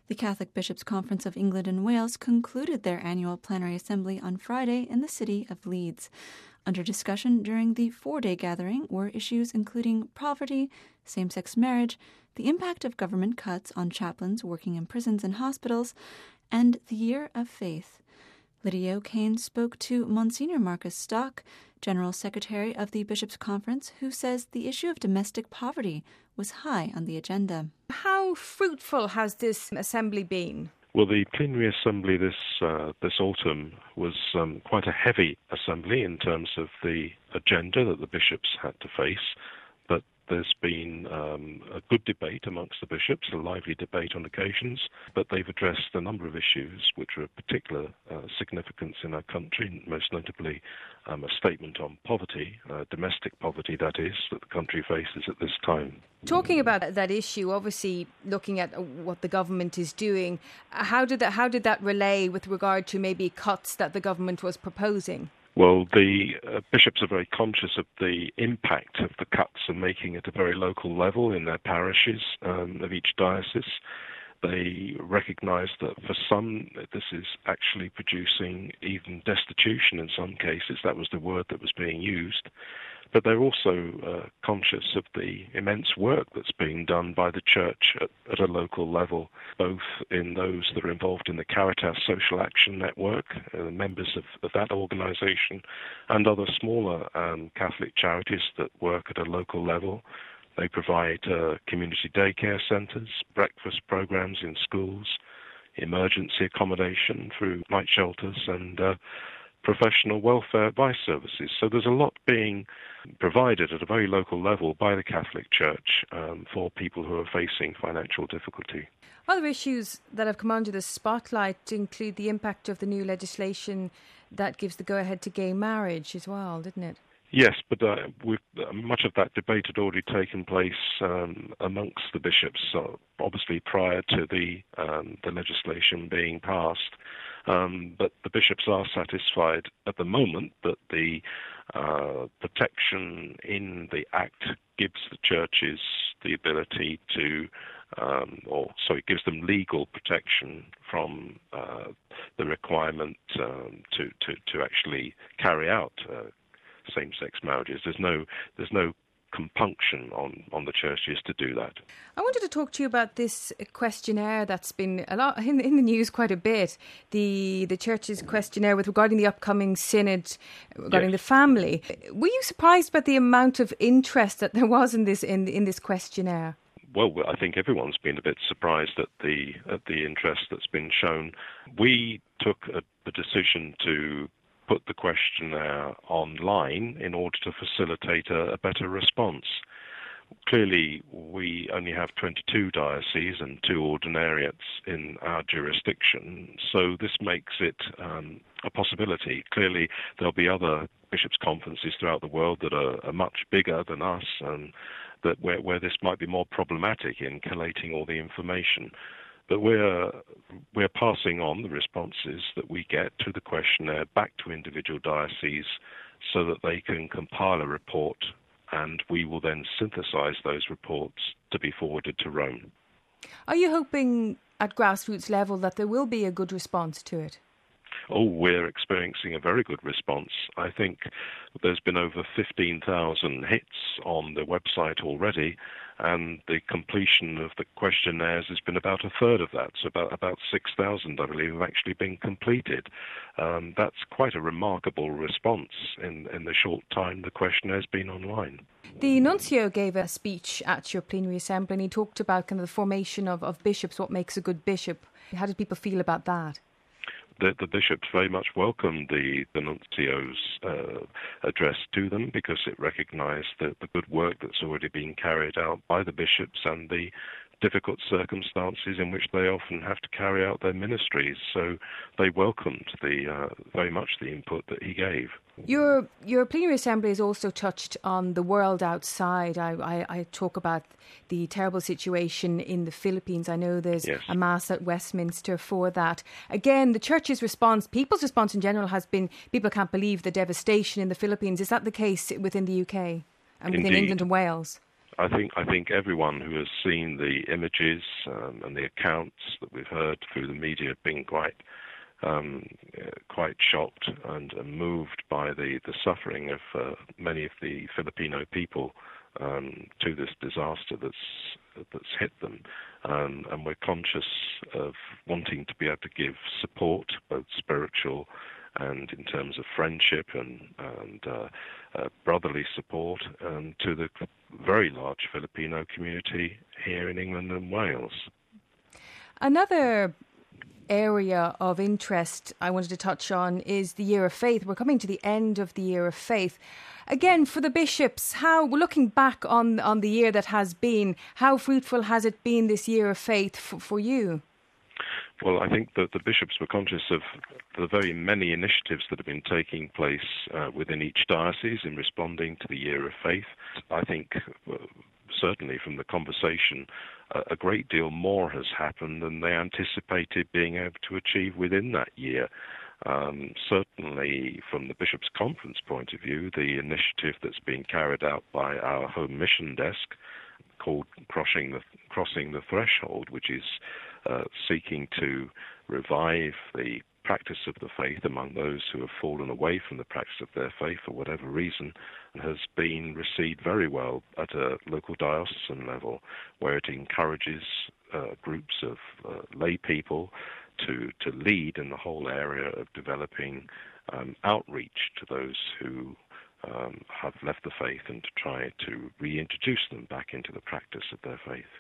The Catholic Bishops' Conference of England and Wales concluded their annual plenary assembly on Friday in the city of Leeds. Under discussion during the 4-day gathering were issues including poverty, same-sex marriage, the impact of government cuts on chaplains working in prisons and hospitals, and the Year of Faith. Lydia O'Kane spoke to Monsignor Marcus Stock, General Secretary of the Bishops' Conference, who says the issue of domestic poverty was high on the agenda. How fruitful has this assembly been? Well, the plenary assembly this autumn was quite a heavy assembly in terms of the agenda that the bishops had to face, but there's been a good debate amongst the bishops, a lively debate on occasions, but they've addressed a number of issues which are of particular significance in our country, most notably a statement on poverty, domestic poverty, that is, that the country faces at this time. Talking about that issue, obviously looking at what the government is doing, how did that relay with regard to maybe cuts that the government was proposing? Well, the bishops are very conscious of the impact of the cuts and making at a very local level in their parishes of each diocese. They recognise that for some, this is actually producing even destitution in some cases. That was the word that was being used. But they're also conscious of the immense work that's being done by the Church at a local level, both in those that are involved in the Caritas Social Action Network, members of that organisation, and other smaller Catholic charities that work at a local level. They provide community daycare centres, breakfast programmes in schools, emergency accommodation through night shelters, and professional welfare advice services. So there's a lot being provided at a very local level by the Catholic Church for people who are facing financial difficulty. Other issues that have come under the spotlight include the impact of the new legislation that gives the go-ahead to gay marriage as well, didn't it? Yes, but much of that debate had already taken place amongst the bishops, obviously prior to the legislation being passed. But the bishops are satisfied at the moment that the protection in the Act gives the churches the ability to, gives them legal protection from the requirement to actually carry out same-sex marriages. There's no compunction on the churches to do that. I wanted to talk to you about this questionnaire that's been a lot in the news quite a bit. The church's questionnaire regarding the upcoming synod regarding the family. Were you surprised by the amount of interest that there was in this questionnaire? Well, I think everyone's been a bit surprised at the interest that's been shown. We took the decision to put the questionnaire online in order to facilitate a better response. Clearly, we only have 22 dioceses and 2 ordinariates in our jurisdiction, so this makes it a possibility. Clearly, there'll be other bishops' conferences throughout the world that are much bigger than us, and that where this might be more problematic in collating all the information. But we're passing on the responses that we get to the questionnaire back to individual dioceses so that they can compile a report, and we will then synthesise those reports to be forwarded to Rome. Are you hoping at grassroots level that there will be a good response to it? Oh, we're experiencing a very good response. I think there's been over 15,000 hits on the website already, and the completion of the questionnaires has been about a third of that, so about 6,000, I believe, have actually been completed. That's quite a remarkable response in the short time the questionnaire has been online. The nuncio gave a speech at your plenary assembly, and he talked about kind of the formation of bishops, what makes a good bishop. How did people feel about that? The bishops very much welcomed the nuncio's address to them because it recognised the good work that's already been carried out by the bishops and the difficult circumstances in which they often have to carry out their ministries. So they welcomed very much the input that he gave. Your plenary assembly has also touched on the world outside. I talk about the terrible situation in the Philippines. I know there's a mass at Westminster for that. Again, the church's response, people's response in general has been people can't believe the devastation in the Philippines. Is that the case within the UK and within England and Wales? I think everyone who has seen the images and the accounts that we've heard through the media have been quite shocked and moved by the suffering of many of the Filipino people to this disaster that's hit them, and we're conscious of wanting to be able to give support, both spiritual and in terms of friendship and brotherly support, to the very large Filipino community here in England and Wales. Another area of interest I wanted to touch on is the Year of Faith. We're coming to the end of the Year of Faith. Again, for the bishops, looking back on the year that has been, how fruitful has it been, this Year of Faith, for you? Well, I think that the bishops were conscious of the very many initiatives that have been taking place within each diocese in responding to the Year of Faith. I think certainly from the conversation, a great deal more has happened than they anticipated being able to achieve within that year. Certainly from the Bishops' Conference point of view, the initiative that's being carried out by our Home Mission Desk called Crossing the Threshold, which is seeking to revive the practice of the faith among those who have fallen away from the practice of their faith for whatever reason, has been received very well at a local diocesan level, where it encourages groups of lay people to lead in the whole area of developing outreach to those who have left the faith, and to try to reintroduce them back into the practice of their faith.